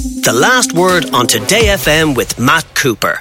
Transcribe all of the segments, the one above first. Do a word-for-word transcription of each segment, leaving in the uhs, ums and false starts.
The Last Word on Today F M with Matt Cooper.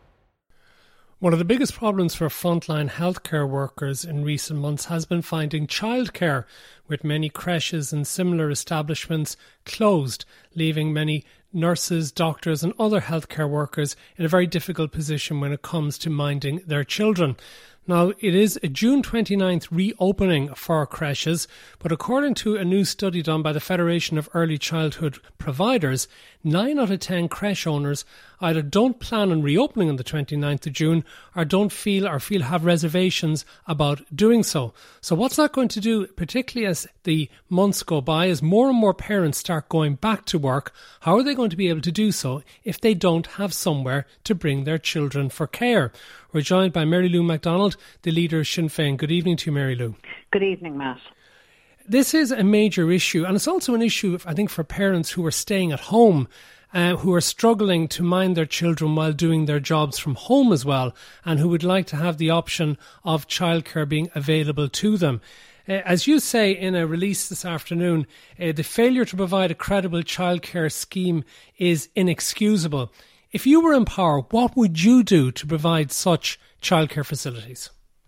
One of the biggest problems for frontline healthcare workers in recent months has been finding childcare, with many creches and similar establishments closed, leaving many nurses, doctors and other healthcare workers in a very difficult position when it comes to minding their children. Now, it is a June twenty-ninth reopening for creches, but according to a new study done by the Federation of Early Childhood Providers, nine out of ten creche owners either don't plan on reopening on the twenty-ninth of June or don't feel or feel have reservations about doing so. So what's that going to do, particularly as the months go by, as more and more parents start going back to work? How are they going to be able to do so if they don't have somewhere to bring their children for care? We're joined by Mary Lou MacDonald, the leader of Sinn Féin. Good evening to you, Mary Lou. Good evening, Matt. This is a major issue, and it's also an issue, I think, for parents who are staying at home, uh, who are struggling to mind their children while doing their jobs from home as well, and who would like to have the option of childcare being available to them. Uh, as you say in a release this afternoon, uh, the failure to provide a credible childcare scheme is inexcusable. If you were in power, what would you do to provide such childcare facilities?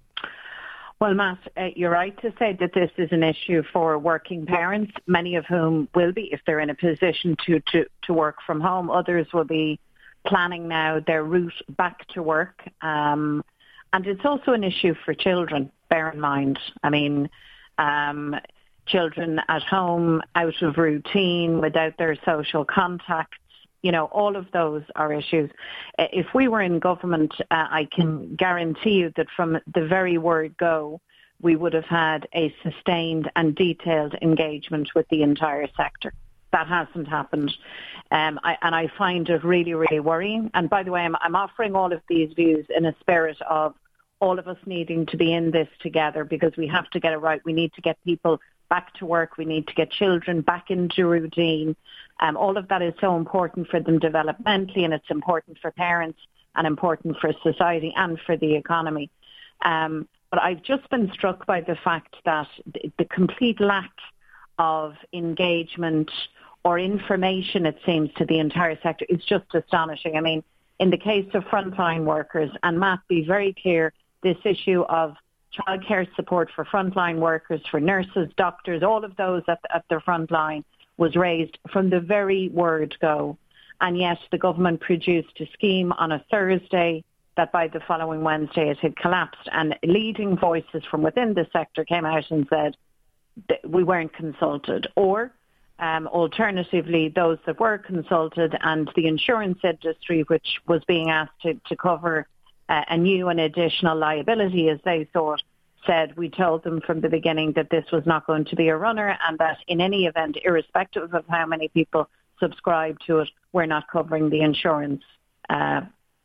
Well, Matt, uh, you're right to say that this is an issue for working parents, many of whom will be, if they're in a position to, to, to work from home. Others will be planning now their route back to work. Um, and it's also an issue for children, bear in mind. I mean, um, children at home, out of routine, without their social contacts. You know, all of those are issues. If we were in government, uh, I can guarantee you that from the very word go, we would have had a sustained and detailed engagement with the entire sector. That hasn't happened. Um, I, and I find it really, really worrying. And by the way, I'm, I'm offering all of these views in a spirit of all of us needing to be in this together, because we have to get it right. We need to get people back to work. We need to get children back into routine. Um, all of that is so important for them developmentally, and it's important for parents and important for society and for the economy. Um, but I've just been struck by the fact that the, the complete lack of engagement or information, it seems, to the entire sector is just astonishing. I mean, in the case of frontline workers, and Matt, be very clear, this issue of childcare support for frontline workers, for nurses, doctors, all of those at, at the front line was raised from the very word go. And yet the government produced a scheme on a Thursday that by the following Wednesday it had collapsed. And leading voices from within the sector came out and said that we weren't consulted. Or um, alternatively, those that were consulted and the insurance industry, which was being asked to, to cover uh, a new and additional liability, as they thought, said we told them from the beginning that this was not going to be a runner, and that in any event, irrespective of how many people subscribe to it, we're not covering the insurance, uh,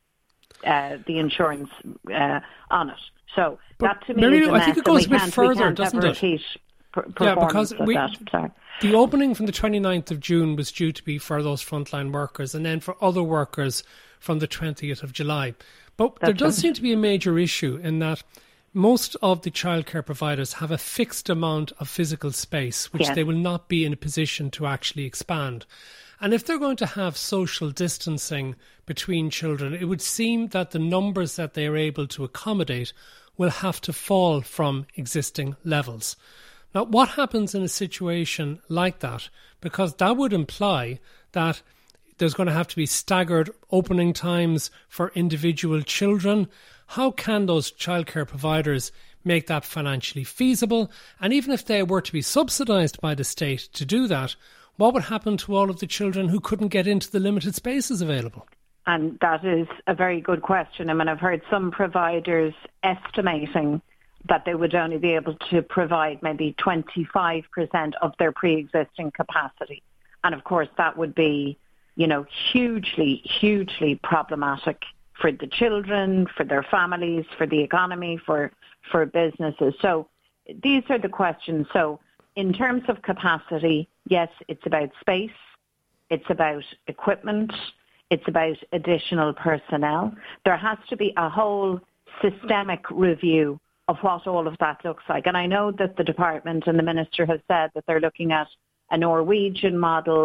uh, the insurance uh, on it. So but that to me Mary, is a I think mess, it goes a bit can't, further, doesn't it? Yeah, because we, that. the opening from the twenty-ninth of June was due to be for those frontline workers, and then for other workers from the twentieth of July. But That's there does right. seem to be a major issue in that most of the childcare providers have a fixed amount of physical space, which yes. they will not be in a position to actually expand. And if they're going to have social distancing between children, it would seem that the numbers that they are able to accommodate will have to fall from existing levels. Now, what happens in a situation like that? Because that would imply that there's going to have to be staggered opening times for individual children. How can those childcare providers make that financially feasible? And even if they were to be subsidised by the state to do that, what would happen to all of the children who couldn't get into the limited spaces available? And that is a very good question. I mean, I've heard some providers estimating that they would only be able to provide maybe twenty-five percent of their pre-existing capacity. And of course, that would be, you know, hugely, hugely problematic for the children, for their families, for the economy, for, for businesses. So these are the questions. So in terms of capacity, yes, it's about space, it's about equipment, it's about additional personnel. There has to be a whole systemic review of what all of that looks like. And I know that the department and the minister have said that they're looking at a Norwegian model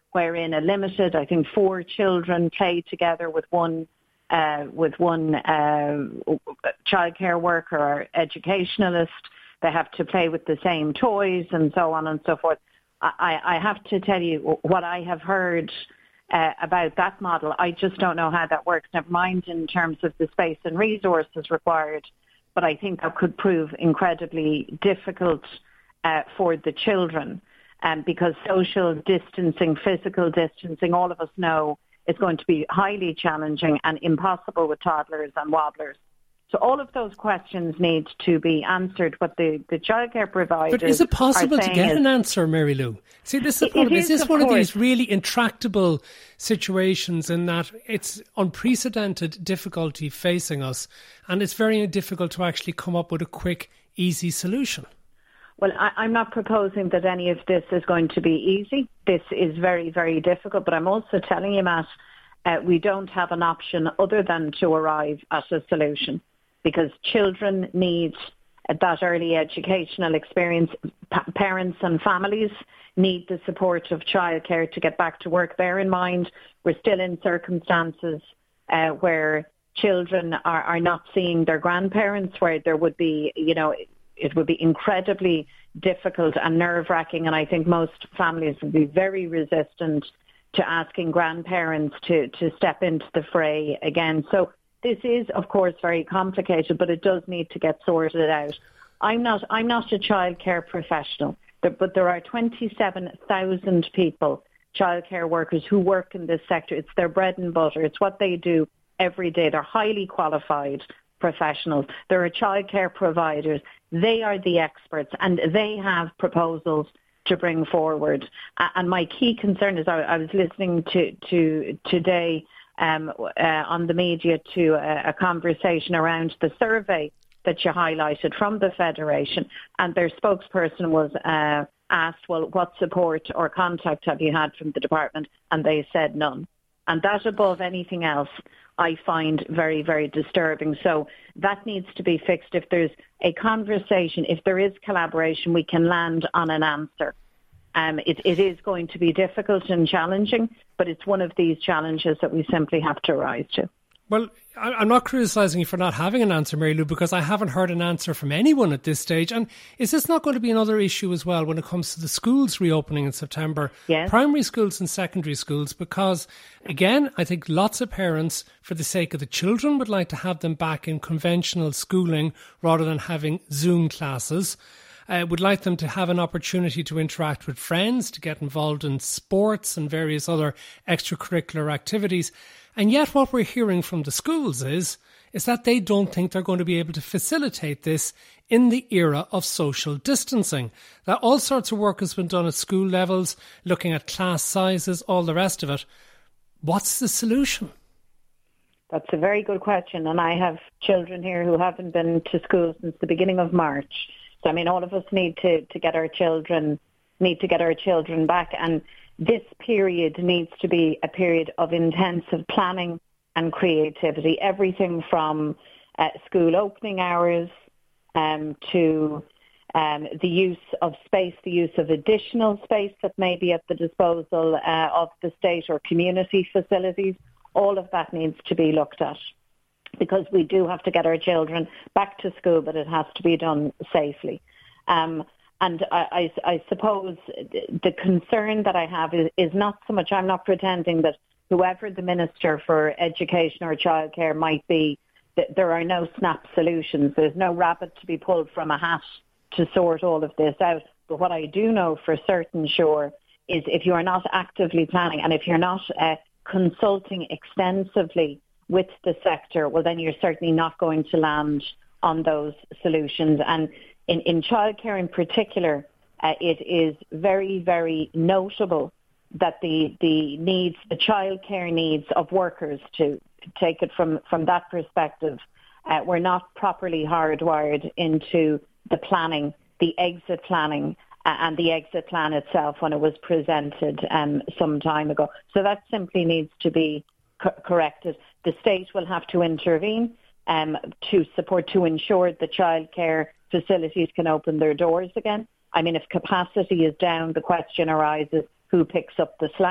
wherein a limited, I think, four children play together with one uh, with one uh, childcare worker or educationalist. They have to play with the same toys and so on and so forth. I, I have to tell you what I have heard uh, about that model. I just don't know how that works, never mind in terms of the space and resources required. But I think that could prove incredibly difficult uh, for the children um, because social distancing, physical distancing, all of us know is going to be highly challenging and impossible with toddlers and wobblers. So all of those questions need to be answered. What the, the childcare providers But is it possible to get is, an answer, Mary Lou? See, this is, the it, problem. it is, is this one course. of these really intractable situations in that it's unprecedented difficulty facing us, and it's very difficult to actually come up with a quick, easy solution? Well, I, I'm not proposing that any of this is going to be easy. This is very, very difficult. But I'm also telling you, Matt, uh, we don't have an option other than to arrive at a solution. Because children need that early educational experience. Pa- parents and families need the support of childcare to get back to work. Bear in mind, we're still in circumstances uh, where children are, are not seeing their grandparents, where there would be, you know, it would be incredibly difficult and nerve-wracking. And I think most families would be very resistant to asking grandparents to, to step into the fray again. So this is, of course, very complicated, but it does need to get sorted out. I'm not I'm not a childcare professional, but there are twenty-seven thousand people, childcare workers, who work in this sector. It's their bread and butter. It's what they do every day. They're highly qualified professionals. There are childcare providers. They are the experts, and they have proposals to bring forward. And my key concern is I, I was listening to, to today Um, uh, on the media to a, a conversation around the survey that you highlighted from the Federation, and their spokesperson was uh, asked, well, what support or contact have you had from the department? And they said none. And that, above anything else, I find very, very disturbing. So that needs to be fixed. If there's a conversation, if there is collaboration, we can land on an answer. Um, it, it is going to be difficult and challenging, but it's one of these challenges that we simply have to rise to. Well, I'm not criticising you for not having an answer, Mary Lou, because I haven't heard an answer from anyone at this stage. And is this not going to be another issue as well when it comes to the schools reopening in September? Yes. Primary schools and secondary schools, because, again, I think lots of parents, for the sake of the children, would like to have them back in conventional schooling rather than having Zoom classes. Uh, would like them to have an opportunity to interact with friends, to get involved in sports and various other extracurricular activities. And yet what we're hearing from the schools is, is that they don't think they're going to be able to facilitate this in the era of social distancing. That all sorts of work has been done at school levels, looking at class sizes, all the rest of it. What's the solution? That's a very good question. And I have children here who haven't been to school since the beginning of March. So, I mean, all of us need to, to get our children, need to get our children back. And this period needs to be a period of intensive planning and creativity. Everything from uh, school opening hours um, to um, the use of space, the use of additional space that may be at the disposal uh, of the state or community facilities. All of that needs to be looked at, because we do have to get our children back to school, but it has to be done safely. Um, and I, I, I suppose the concern that I have is, is not so much, I'm not pretending that whoever the Minister for Education or Childcare might be, that there are no snap solutions. There's no rabbit to be pulled from a hat to sort all of this out. But what I do know for certain sure is if you are not actively planning and if you're not uh, consulting extensively with the sector, well, then you're certainly not going to land on those solutions. And in, in childcare in particular, uh, it is very, very notable that the, the needs, the childcare needs of workers, to, to take it from, from that perspective, uh, were not properly hardwired into the planning, the exit planning, uh, and the exit plan itself when it was presented um, some time ago. So that simply needs to be co- corrected. The state will have to intervene um, to support, to ensure that childcare facilities can open their doors again. I mean, if capacity is down, the question arises, who picks up the slack?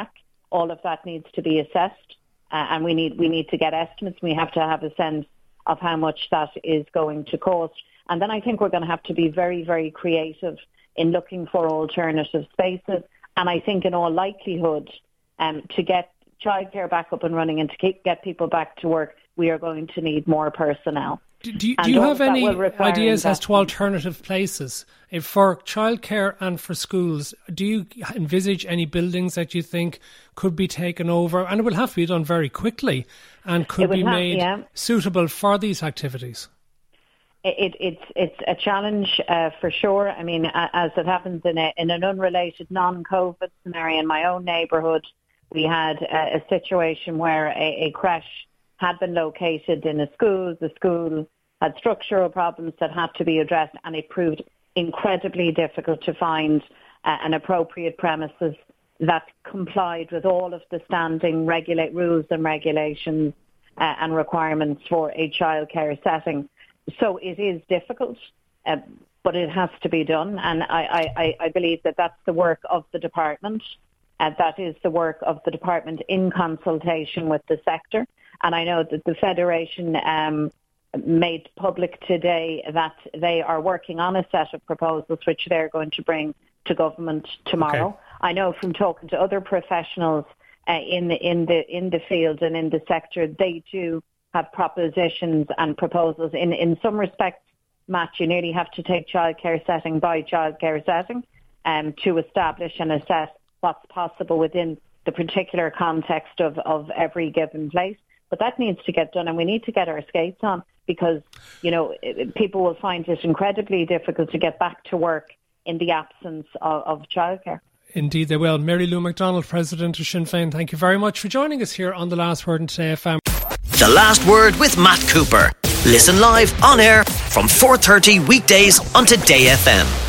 all of that needs to be assessed, uh, and we need we need to get estimates. We have to have a sense of how much that is going to cost. And then I think we're going to have to be very, very creative in looking for alternative spaces. And I think in all likelihood, um, to get childcare back up and running and to keep, get people back to work, we are going to need more personnel. Do, do, do you have any ideas as to alternative places if for childcare and for schools? Do you envisage any buildings that you think could be taken over, and it will have to be done very quickly, and could be have, made yeah. suitable for these activities? It, it's it's a challenge uh, for sure. I mean, as it happens in a, in an unrelated non-COVID scenario in my own neighbourhood, we had a, a situation where a, a creche had been located in a school. The school had structural problems that had to be addressed, and it proved incredibly difficult to find uh, an appropriate premises that complied with all of the standing regulate rules and regulations uh, and requirements for a childcare setting. So it is difficult, uh, but it has to be done, and I, I, I believe that that's the work of the department. Uh, that is the work of the department in consultation with the sector. And I know that the Federation um, made public today that they are working on a set of proposals which they're going to bring to government tomorrow. Okay. I know from talking to other professionals uh, in the in the in the field and in the sector, they too have propositions and proposals. In in some respects, Matt, you nearly have to take childcare setting by childcare setting um, to establish and assess what's possible within the particular context of, of every given place. But that needs to get done, and we need to get our skates on, because, you know, people will find it incredibly difficult to get back to work in the absence of, of childcare. Indeed they will. Mary Lou McDonald, President of Sinn Féin, thank you very much for joining us here on The Last Word on Today F M. The Last Word with Matt Cooper. Listen live on air from four thirty weekdays on Today F M.